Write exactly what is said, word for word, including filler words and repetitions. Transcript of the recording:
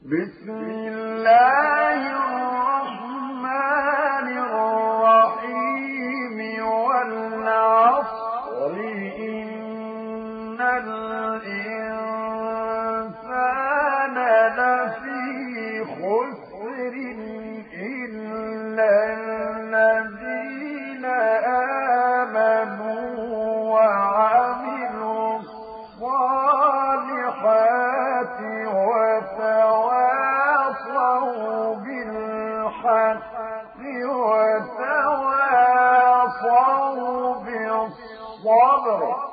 بسم الله الرحمن الرحيم والعصر إن الإنسان لفي خسر إلا الذين آمنوا وعملوا الصالحات وتواصوا بالحق وتواصوا بالصبر